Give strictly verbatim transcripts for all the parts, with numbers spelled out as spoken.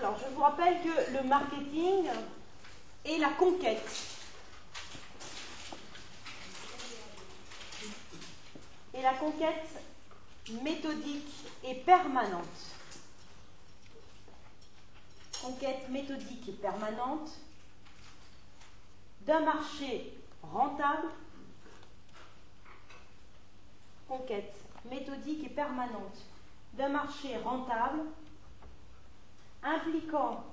Alors, je vous rappelle que le marketing est la conquête. Et la conquête méthodique et permanente. Conquête méthodique et permanente d'un marché rentable. Conquête méthodique et permanente d'un marché rentable impliquant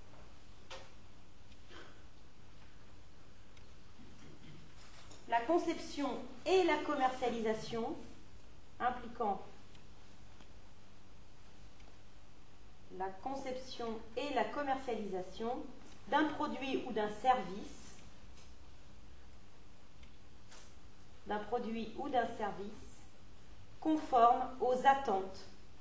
la conception et la commercialisation, impliquant la conception et la commercialisation d'un produit ou d'un service, d'un produit ou d'un service conforme aux attentes,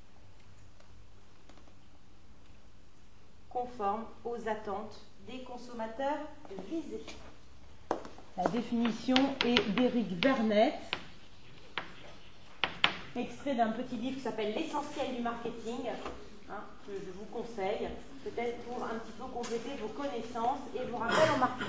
conforme aux attentes des consommateurs visés. La définition est d'Éric Vernet, extrait d'un petit livre qui s'appelle L'essentiel du marketing, hein, que je vous conseille, peut-être pour un petit peu compléter vos connaissances et vos rappels en marketing.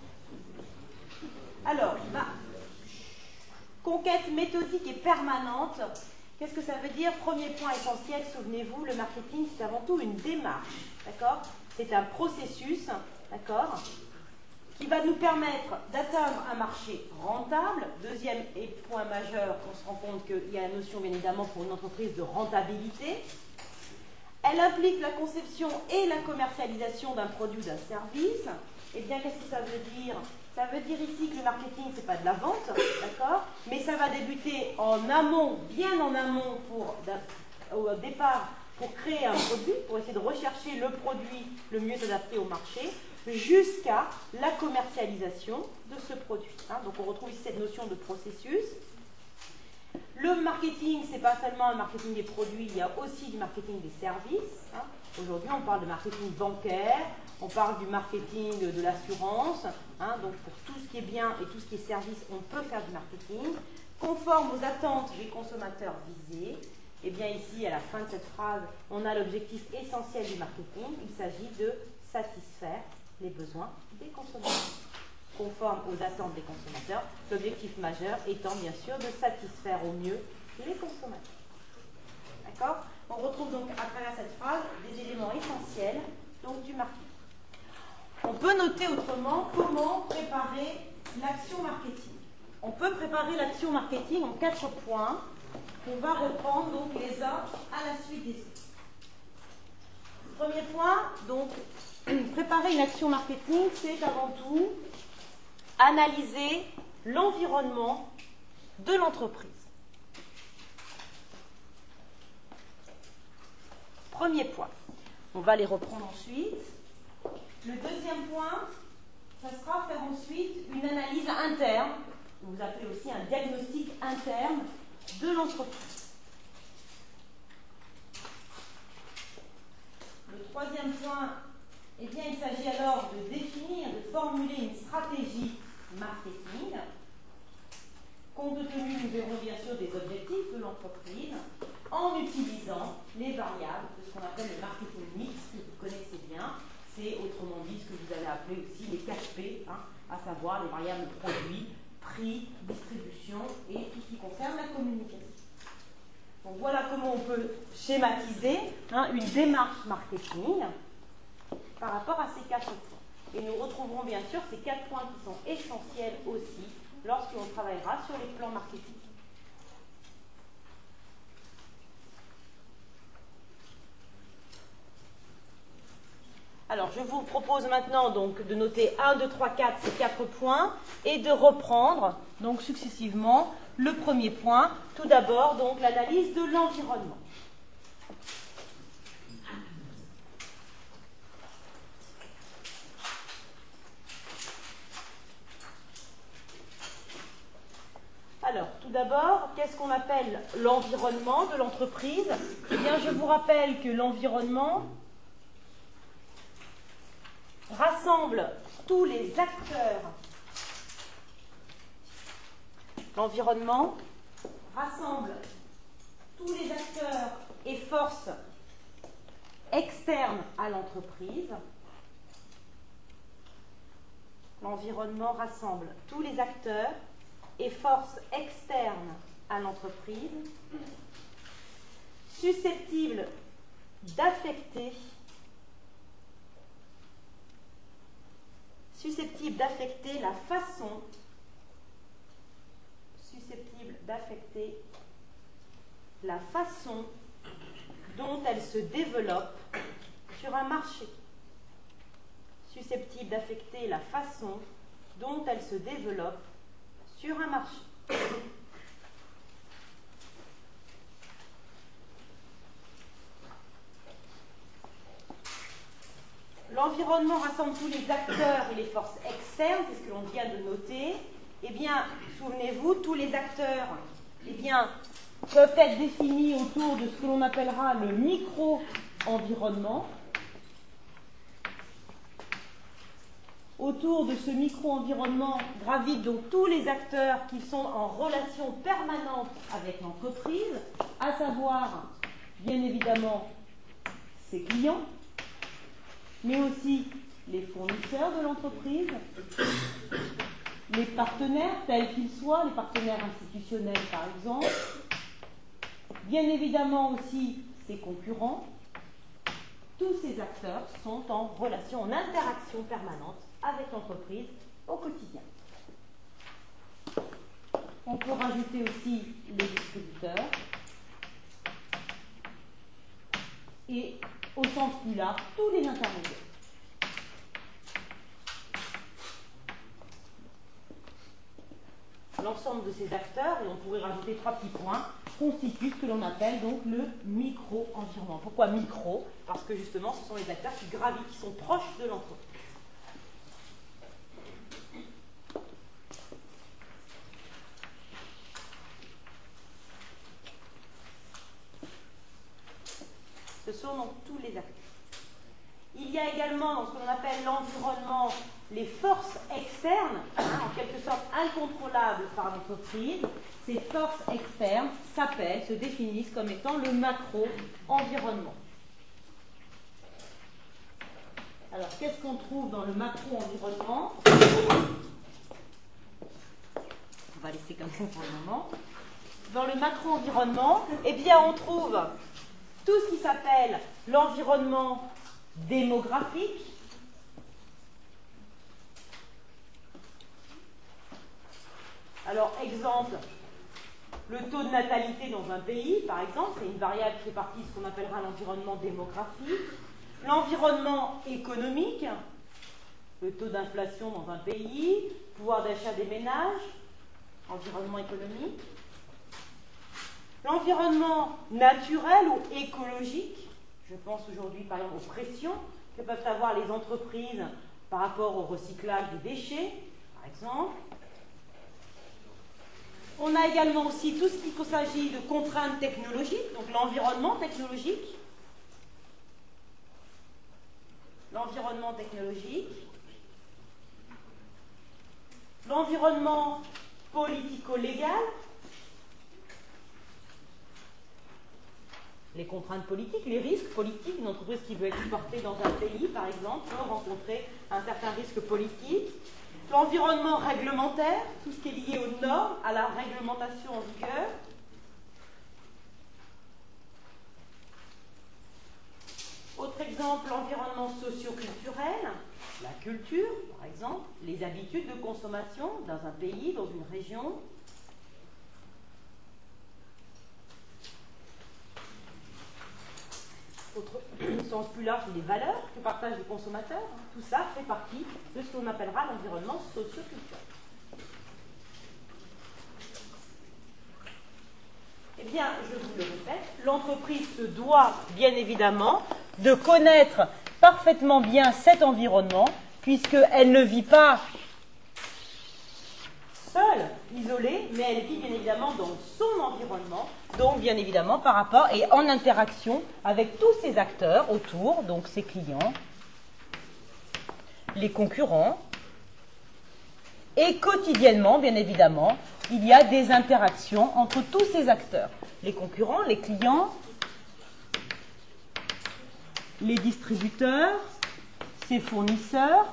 Alors, bah, conquête méthodique et permanente, qu'est-ce que ça veut dire? Premier point essentiel, souvenez-vous, le marketing, c'est avant tout une démarche, d'accord? C'est un processus, d'accord, qui va nous permettre d'atteindre un marché rentable. Deuxième point majeur, on se rend compte qu'il y a la notion, bien évidemment, pour une entreprise de rentabilité. Elle implique la conception et la commercialisation d'un produit ou d'un service. Eh bien, qu'est-ce que ça veut dire? Ça veut dire ici que le marketing, ce n'est pas de la vente, d'accord, mais ça va débuter en amont, bien en amont, pour, au départ, pour créer un produit, pour essayer de rechercher le produit le mieux adapté au marché, jusqu'à la commercialisation de ce produit. Hein. Donc on retrouve ici cette notion de processus. Le marketing, ce n'est pas seulement un marketing des produits, il y a aussi du marketing des services. Hein. Aujourd'hui, on parle de marketing bancaire, on parle du marketing de l'assurance. Hein. Donc pour tout ce qui est bien et tout ce qui est service, on peut faire du marketing. Conforme aux attentes des consommateurs visés. Et bien ici, à la fin de cette phrase, on a l'objectif essentiel du marketing. Il s'agit de satisfaire les besoins des consommateurs, conforme aux attentes des consommateurs, l'objectif majeur étant bien sûr de satisfaire au mieux les consommateurs. D'accord? On retrouve donc à travers cette phrase des éléments essentiels donc, du marketing. On peut noter autrement comment préparer l'action marketing. On peut préparer l'action marketing en quatre points qu'on va reprendre donc les uns à la suite des autres. Premier point, donc, préparer une action marketing, c'est avant tout analyser l'environnement de l'entreprise. Premier point. On va les reprendre ensuite. Le deuxième point, ça sera faire ensuite une analyse interne, que vous appelez aussi un diagnostic interne de l'entreprise. Le troisième point, eh bien, il s'agit alors de définir, de formuler une stratégie marketing, compte tenu, nous verrons bien sûr, des objectifs de l'entreprise, en utilisant les variables de ce qu'on appelle le marketing mix, que vous connaissez bien. C'est autrement dit ce que vous avez appelé aussi les quatre P, hein, à savoir les variables produits, prix, distribution et tout ce qui concerne la communication. Donc voilà comment on peut schématiser hein, une démarche marketing par rapport à ces quatre points. Et nous retrouverons bien sûr ces quatre points qui sont essentiels aussi lorsque l'on travaillera sur les plans marketing. Alors, je vous propose maintenant donc de noter un, deux, trois, quatre, ces quatre points et de reprendre donc successivement le premier point. Tout d'abord, donc, l'analyse de l'environnement. Alors, tout d'abord, qu'est-ce qu'on appelle l'environnement de l'entreprise? Eh bien, je vous rappelle que l'environnement rassemble tous les acteurs. L'environnement rassemble tous les acteurs et forces externes à l'entreprise. L'environnement rassemble tous les acteurs et forces externes à l'entreprise, susceptibles d'affecter susceptibles d'affecter la façon susceptibles d'affecter la façon dont elle se développe sur un marché. Susceptible d'affecter la façon dont elle se développe sur un marché. L'environnement rassemble tous les acteurs et les forces externes, c'est ce que l'on vient de noter. Eh bien, souvenez-vous, tous les acteurs eh bien, peuvent être définis autour de ce que l'on appellera le micro-environnement. Autour de ce micro-environnement gravitent donc tous les acteurs qui sont en relation permanente avec l'entreprise, à savoir, bien évidemment, ses clients, mais aussi les fournisseurs de l'entreprise, les partenaires tels qu'ils soient, les partenaires institutionnels par exemple, bien évidemment aussi ses concurrents. Tous ces acteurs sont en relation, en interaction permanente avec l'entreprise au quotidien. On peut rajouter aussi les distributeurs et, au sens plus large, tous les intermédiaires. L'ensemble de ces acteurs, et on pourrait rajouter trois petits points, constitue ce que l'on appelle donc le micro-environnement. Pourquoi micro? Parce que justement, ce sont les acteurs qui gravitent, qui sont proches de l'entreprise. Ce sont donc tous les acteurs. Il y a également dans ce que l'on appelle l'environnement les forces externes, hein, en quelque sorte incontrôlables par l'entreprise. Ces forces externes s'appellent, se définissent comme étant le macro-environnement. Alors, qu'est-ce qu'on trouve dans le macro-environnement? On va laisser comme ça pour le moment. Dans le macro-environnement, eh bien, on trouve tout ce qui s'appelle l'environnement démographique, alors exemple, le taux de natalité dans un pays, par exemple, c'est une variable qui fait partie de ce qu'on appellera l'environnement démographique, l'environnement économique, le taux d'inflation dans un pays, pouvoir d'achat des ménages, environnement économique, l'environnement naturel ou écologique. Je pense aujourd'hui par exemple aux pressions que peuvent avoir les entreprises par rapport au recyclage des déchets, par exemple. On a également aussi tout ce qui s'agit de contraintes technologiques, donc l'environnement technologique. L'environnement technologique. L'environnement politico-légal. Les contraintes politiques, les risques politiques. Une entreprise qui veut exporter dans un pays, par exemple, peut rencontrer un certain risque politique. L'environnement réglementaire, tout ce qui est lié aux normes, à la réglementation en vigueur. Autre exemple, l'environnement socio-culturel, la culture, par exemple, les habitudes de consommation dans un pays, dans une région. Autre sens plus large, les valeurs que partagent les consommateurs. Tout ça fait partie de ce qu'on appellera l'environnement socio-culturel. Eh bien, je vous le répète, l'entreprise se doit bien évidemment de connaître parfaitement bien cet environnement, puisqu'elle ne vit pas seule, isolée, mais elle vit bien évidemment dans son environnement, donc bien évidemment par rapport et en interaction avec tous ses acteurs autour, donc ses clients, les concurrents, et quotidiennement, bien évidemment, il y a des interactions entre tous ces acteurs, les concurrents, les clients, les distributeurs, ses fournisseurs,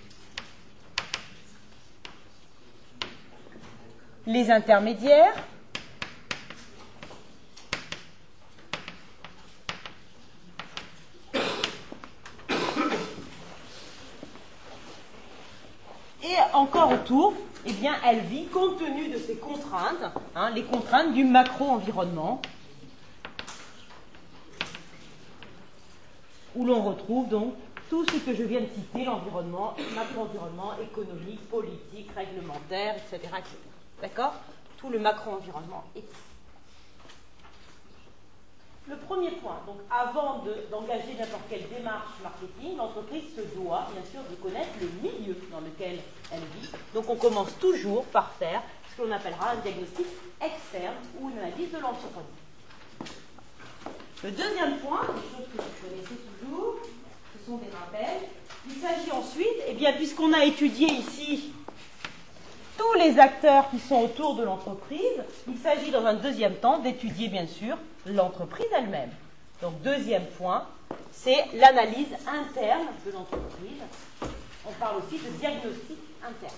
les intermédiaires, et encore autour, eh bien, elle vit compte tenu de ces contraintes, hein, les contraintes du macro-environnement, où l'on retrouve donc tout ce que je viens de citer, l'environnement, macro-environnement, économique, politique, réglementaire, et cetera et cetera. D'accord? Tout le macro-environnement est ici. Le premier point, donc avant de, d'engager n'importe quelle démarche marketing, l'entreprise se doit bien sûr de connaître le milieu dans lequel elle vit. Donc on commence toujours par faire ce que l'on appellera un diagnostic externe ou une analyse de l'entreprise. Le deuxième point, des choses que vous connaissez toujours, ce sont des rappels. Il s'agit ensuite, eh bien, puisqu'on a étudié ici tous les acteurs qui sont autour de l'entreprise, il s'agit dans un deuxième temps d'étudier bien sûr l'entreprise elle-même. Donc deuxième point, c'est l'analyse interne de l'entreprise. On parle aussi de diagnostic interne.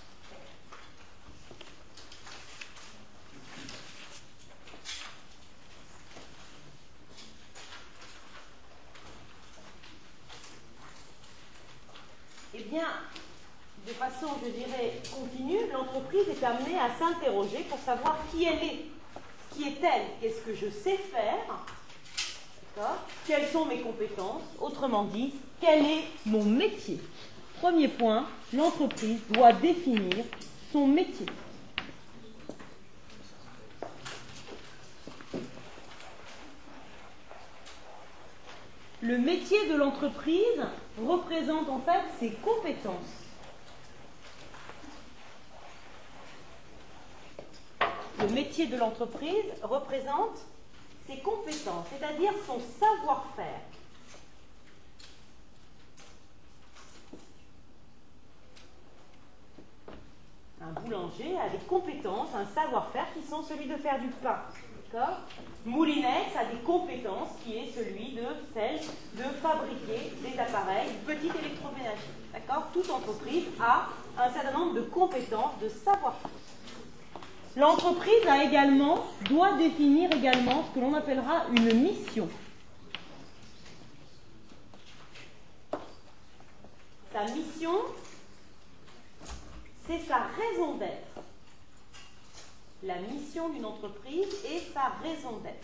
Eh bien, de façon, je dirais, continue, l'entreprise est amenée à s'interroger pour savoir qui elle est, qui est-elle, qu'est-ce que je sais faire, d'accord ? Quelles sont mes compétences, autrement dit, quel est mon métier. Premier point, l'entreprise doit définir son métier. Le métier de l'entreprise représente en fait ses compétences. Le métier de l'entreprise représente ses compétences, c'est-à-dire son savoir-faire. Un boulanger a des compétences, un savoir-faire qui sont celui de faire du pain. D'accord ? Moulinex a des compétences qui est celui de celle de fabriquer des appareils petits électroménagers. D'accord ? Toute entreprise a un certain nombre de compétences, de savoir-faire. L'entreprise a également, doit définir également ce que l'on appellera une mission. Sa mission, c'est sa raison d'être. La mission d'une entreprise est sa raison d'être.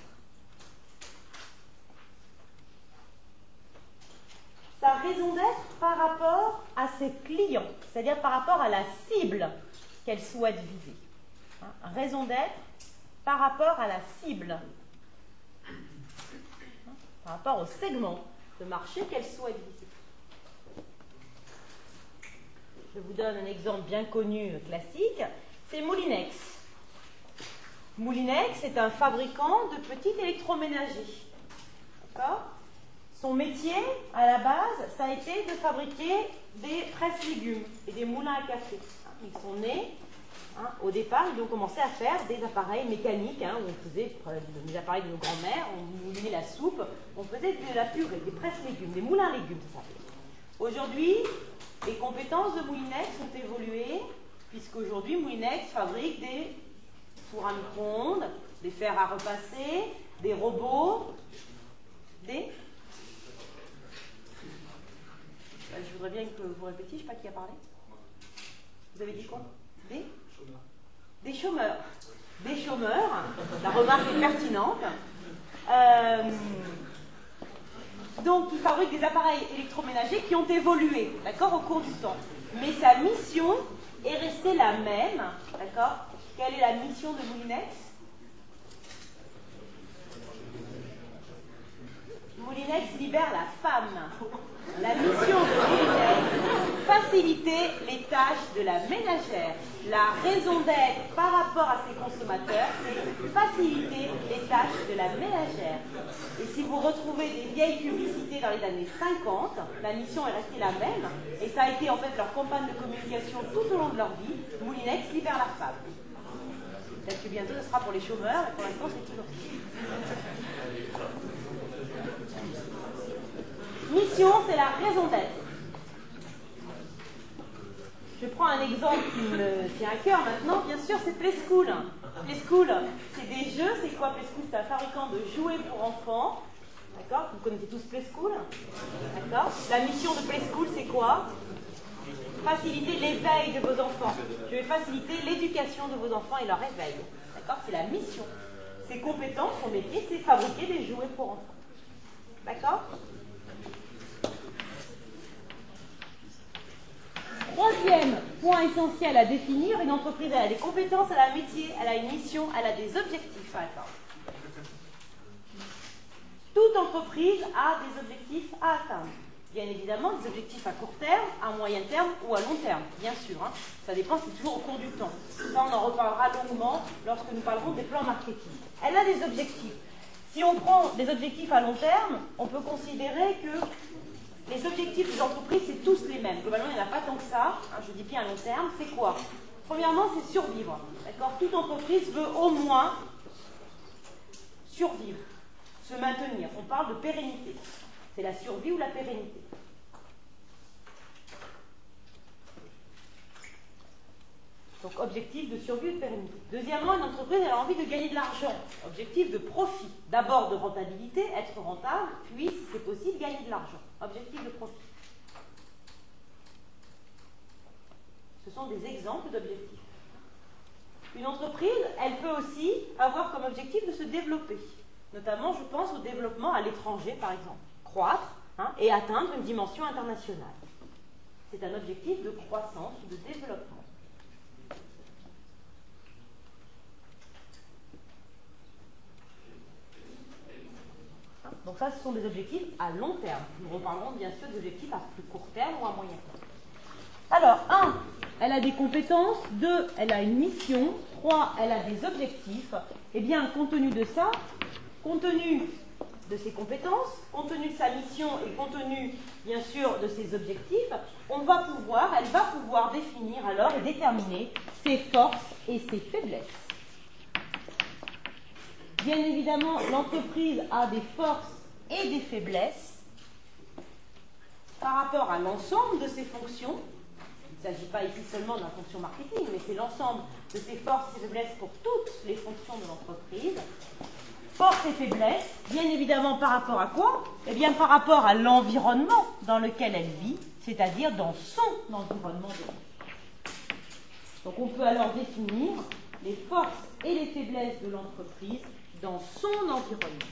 Sa raison d'être par rapport à ses clients, c'est-à-dire par rapport à la cible qu'elle souhaite viser. Hein, raison d'être par rapport à la cible, hein, par rapport au segment de marché qu'elle souhaite viser. Je vous donne un exemple bien connu, classique, c'est Moulinex. Moulinex est un fabricant de petits électroménagers. D'accord ? Son métier, à la base, ça a été de fabriquer des presse-légumes et des moulins à café. Ils sont nés, hein, au départ, ils ont commencé à faire des appareils mécaniques, hein, où on faisait des appareils de nos grands-mères, on moulinait la soupe, on faisait de la purée, des presse-légumes, des moulins à légumes, ça s'appelle. Aujourd'hui, les compétences de Moulinex ont évolué, puisqu'aujourd'hui, Moulinex fabrique des fours à micro-ondes, des fers à repasser, des robots, des... Je voudrais bien que vous répétiez, je ne sais pas qui a parlé. Vous avez dit quoi? Des chômeurs. Des chômeurs. Des chômeurs. La remarque est pertinente. Euh, donc, il fabrique des appareils électroménagers qui ont évolué, d'accord, au cours du temps. Mais sa mission est restée la même, d'accord. Quelle est la mission de Moulinex? Moulinex libère la femme. La mission de Moulinex, faciliter les tâches de la ménagère. La raison d'être par rapport à ses consommateurs, c'est faciliter les tâches de la ménagère. Et si vous retrouvez des vieilles publicités dans les années cinquante, la mission est restée la même, et ça a été en fait leur campagne de communication tout au long de leur vie. Moulinex libère la femme. Peut-être que bientôt ce sera pour les chômeurs, et pour l'instant c'est toujours ça. mission, c'est la raison d'être. Je prends un exemple qui me tient à cœur maintenant, bien sûr, c'est Playskool. Playskool, c'est des jeux. C'est quoi Playskool? C'est un fabricant de jouets pour enfants. D'accord? Vous connaissez tous Playskool? D'accord? La mission de Playskool, c'est quoi? Faciliter l'éveil de vos enfants. Je vais faciliter l'éducation de vos enfants et leur éveil. D'accord? C'est la mission. Ses compétences, son métier, c'est fabriquer des jouets pour enfants. D'accord? Troisième point essentiel à définir, une entreprise, elle a des compétences, elle a un métier, elle a une mission, elle a des objectifs à atteindre. Toute entreprise a des objectifs à atteindre. Bien évidemment, des objectifs à court terme, à moyen terme ou à long terme, bien sûr. Hein. Ça dépend, c'est toujours au cours du temps. Ça, on en reparlera longuement lorsque nous parlerons des plans marketing. Elle a des objectifs. Si on prend des objectifs à long terme, on peut considérer que les objectifs des entreprises, c'est tous les mêmes. Globalement, il n'y en a pas tant que ça. Hein, je dis bien à long terme. C'est quoi? Premièrement, c'est survivre. D'accord? Toute entreprise veut au moins survivre, se maintenir. On parle de pérennité. C'est la survie ou la pérennité. Donc, objectif de survie ou de pérennité. Deuxièmement, une entreprise, elle a envie de gagner de l'argent. Objectif de profit. D'abord de rentabilité, être rentable, puis, si c'est possible, gagner de l'argent. Objectif de profit. Ce sont des exemples d'objectifs. Une entreprise, elle peut aussi avoir comme objectif de se développer. Notamment, je pense au développement à l'étranger, par exemple. Croître hein, et atteindre une dimension internationale. C'est un objectif de croissance ou de développement. Donc ça, ce sont des objectifs à long terme. Nous reparlerons bien sûr d'objectifs à plus court terme ou à moyen terme. Alors, un, elle a des compétences. deux, elle a une mission. trois, elle a des objectifs. Eh bien, compte tenu de ça, compte tenu de ses compétences, compte tenu de sa mission et compte tenu, bien sûr, de ses objectifs, on va pouvoir, elle va pouvoir définir alors et déterminer ses forces et ses faiblesses. Bien évidemment, l'entreprise a des forces et des faiblesses par rapport à l'ensemble de ses fonctions. Il ne s'agit pas ici seulement de la fonction marketing, mais c'est l'ensemble de ses forces et faiblesses pour toutes les fonctions de l'entreprise. Forces et faiblesses, bien évidemment par rapport à quoi? Eh bien par rapport à l'environnement dans lequel elle vit, c'est-à-dire dans son environnement de vie. Donc on peut alors définir les forces et les faiblesses de l'entreprise dans son environnement.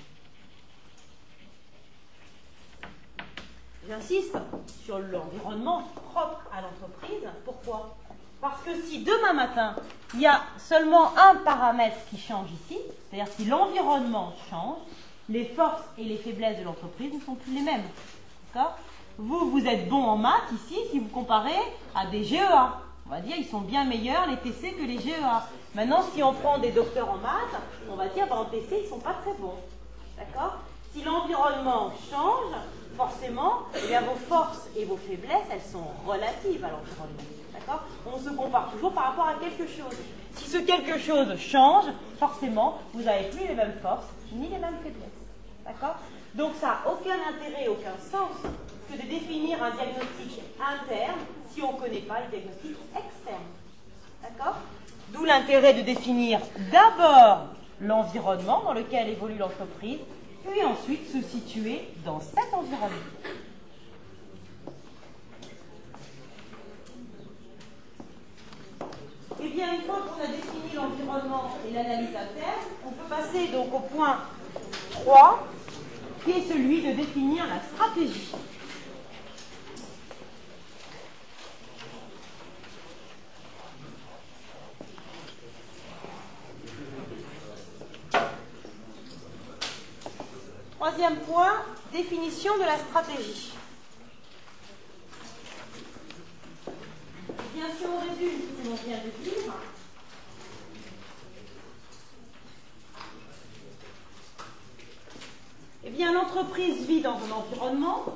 J'insiste sur l'environnement propre à l'entreprise. Pourquoi? Parce que si demain matin, il y a seulement un paramètre qui change ici, c'est-à-dire si l'environnement change, les forces et les faiblesses de l'entreprise ne sont plus les mêmes. D'accord? Vous, vous êtes bon en maths ici si vous comparez à des G E A. On va dire ils sont bien meilleurs les T C que les G E A. Maintenant, si on prend des docteurs en maths, on va dire ben, en T C, ils ne sont pas très bons. D'accord? Si l'environnement change, forcément, eh bien, vos forces et vos faiblesses, elles sont relatives à l'environnement. D'accord? On se compare toujours par rapport à quelque chose. Si ce quelque chose change, forcément, vous n'avez plus les mêmes forces ni les mêmes faiblesses. D'accord? Donc ça n'a aucun intérêt, aucun sens que de définir un diagnostic interne si on ne connaît pas le diagnostic externe. D'accord? D'où l'intérêt de définir d'abord l'environnement dans lequel évolue l'entreprise, puis ensuite se situer dans cet environnement. Et bien, une fois qu'on a défini l'environnement et l'analyse interne, on peut passer donc au point trois, qui est celui de définir la stratégie. Troisième point, définition de la stratégie. Bien sûr, on résume ce que l'on vient de dire. Eh bien, l'entreprise vit dans un environnement.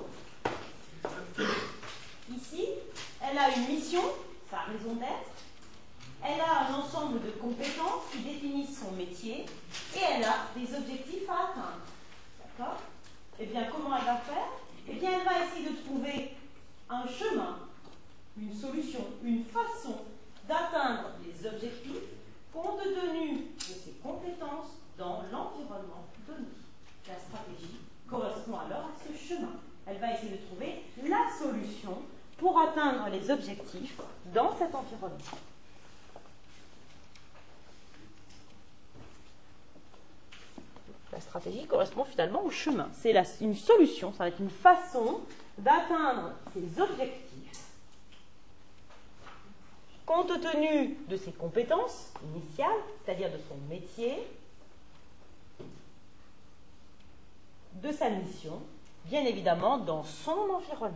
Ici, elle a une mission, sa raison d'être. Elle a un ensemble de compétences qui définissent son métier. Et elle a des objectifs à atteindre. D'accord? Eh bien, comment elle va faire? eh bien, elle va essayer de trouver un chemin, une solution, une façon d'atteindre les objectifs compte tenu de ses compétences dans l'environnement donné. La stratégie correspond alors à ce chemin. Elle va essayer de trouver la solution pour atteindre les objectifs dans cet environnement. La stratégie correspond finalement au chemin. C'est une solution, ça va être une façon d'atteindre ses objectifs compte tenu de ses compétences initiales, c'est-à-dire de son métier, de sa mission, bien évidemment dans son environnement.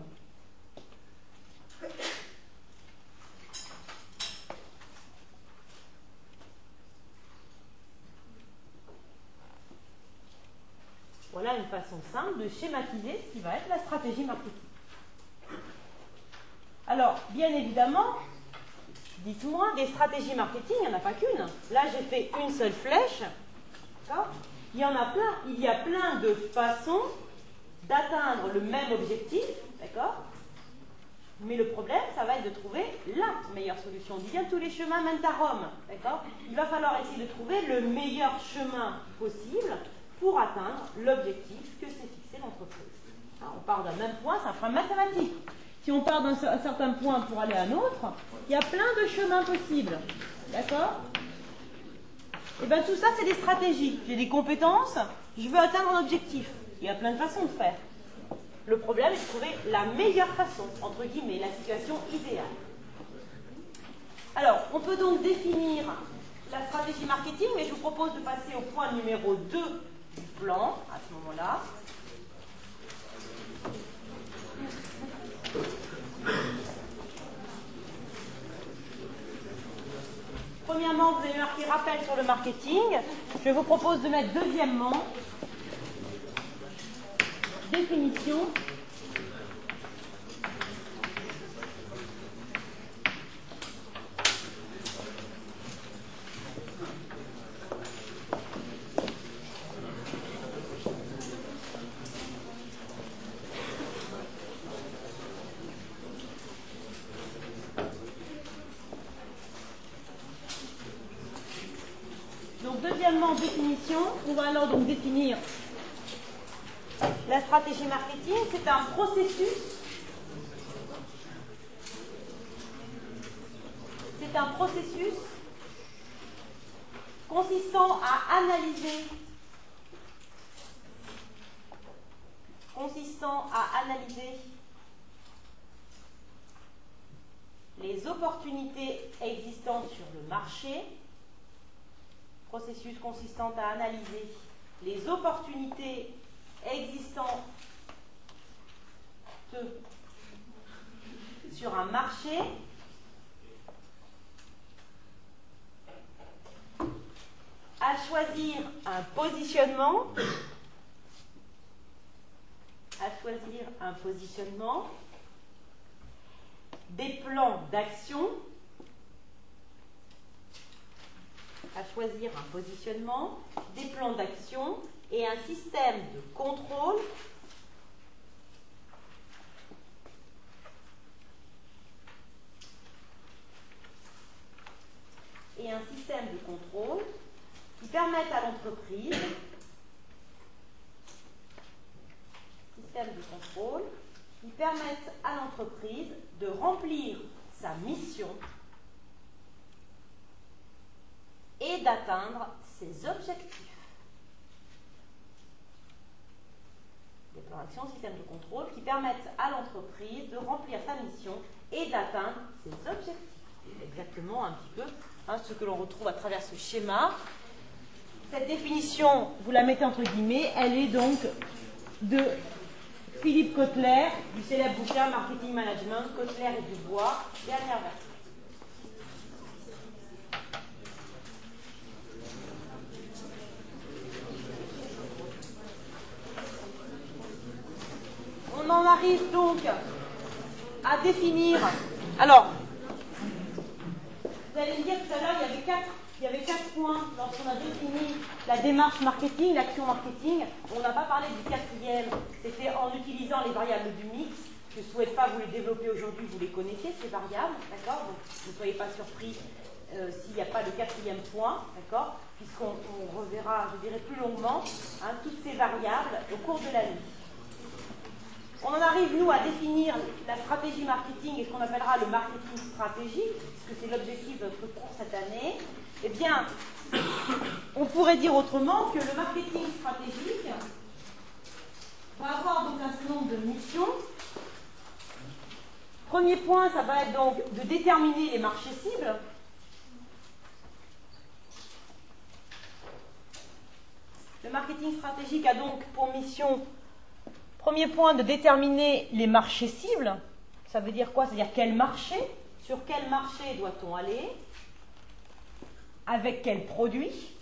Voilà une façon simple de schématiser ce qui va être la stratégie marketing. Alors, bien évidemment, dites-moi, des stratégies marketing, il n'y en a pas qu'une. Là, j'ai fait une seule flèche. D'accord ? Il y en a plein. Il y a plein de façons d'atteindre le même objectif. D'accord ? Mais le problème, ça va être de trouver la meilleure solution. On dit bien tous les chemins mènent à Rome. D'accord ? Il va falloir essayer de trouver le meilleur chemin possible pour atteindre l'objectif que s'est fixé l'entreprise. On part d'un même point, c'est un point mathématique. Si on part d'un certain point pour aller à un autre, il y a plein de chemins possibles. D'accord ? Et bien tout ça, c'est des stratégies. J'ai des compétences, je veux atteindre un objectif. Il y a plein de façons de faire. Le problème est de trouver la meilleure façon, entre guillemets, la situation idéale. Alors, on peut donc définir la stratégie marketing, mais je vous propose de passer au point numéro deux du plan, à ce moment-là. Premièrement, vous avez marqué rappel sur le marketing. Je vous propose de mettre deuxièmement définition Deuxièmement, définition. On va alors donc définir la stratégie marketing. C'est un processus. C'est un processus consistant à analyser, consistant à analyser les opportunités existantes sur le marché. Processus consistant à analyser les opportunités existantes sur un marché, à choisir un positionnement, à choisir un positionnement, des plans d'action, à choisir un positionnement, des plans d'action et un système de contrôle et un système de contrôle qui permettent à l'entreprise système de contrôle qui permettent à l'entreprise de remplir sa mission et d'atteindre ses objectifs. Des plans d'action, système de contrôle qui permettent à l'entreprise de remplir sa mission et d'atteindre ses objectifs. C'est exactement un petit peu hein, ce que l'on retrouve à travers ce schéma. Cette définition, vous la mettez entre guillemets, elle est donc de Philippe Kotler, du célèbre bouquin Marketing Management, Kotler et Dubois, dernière version. On en arrive donc à définir. Alors, vous allez me dire tout à l'heure, il y avait quatre il y avait quatre points lorsqu'on a défini la démarche marketing, l'action marketing. On n'a pas parlé du quatrième, c'était en utilisant les variables du mix. Je ne souhaite pas vous les développer aujourd'hui, vous les connaissez, ces variables, d'accord? Donc ne soyez pas surpris euh, s'il n'y a pas de quatrième point, d'accord? Puisqu'on on reverra, je dirais plus longuement, hein, toutes ces variables au cours de la nuit. On en arrive, nous, à définir la stratégie marketing et ce qu'on appellera le marketing stratégique, puisque c'est l'objectif de notre cours cette année. Eh bien, on pourrait dire autrement que le marketing stratégique va avoir donc un certain nombre de missions. Premier point, ça va être donc de déterminer les marchés cibles. Le marketing stratégique a donc pour mission, premier point, de déterminer les marchés cibles. Ça veut dire quoi? C'est-à-dire quel marché, sur quel marché doit-on aller, avec quel produit.